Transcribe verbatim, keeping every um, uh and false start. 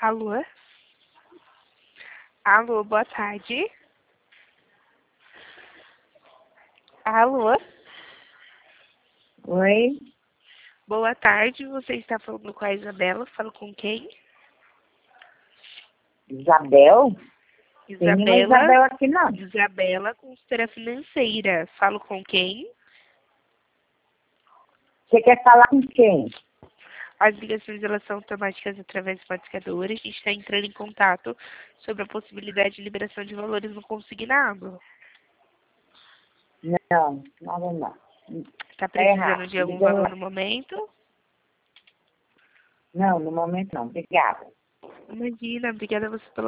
Alô? Alô, boa tarde. Alô? Oi, Boa tarde, você está falando com a Isabela, falo com quem? Isabel? Tem nenhuma Isabela, Isabel aqui não. Isabela, consultora financeira, falo com quem? Você quer falar com quem? As ligações elas são automáticas através dos modificadores, a gente está entrando em contato sobre a possibilidade de liberação de valores no consignado. Não, nada não. Está Tá precisando errado. de algum Ligou valor lá. no momento? Não, no momento não. Obrigada. Imagina, obrigada a você pela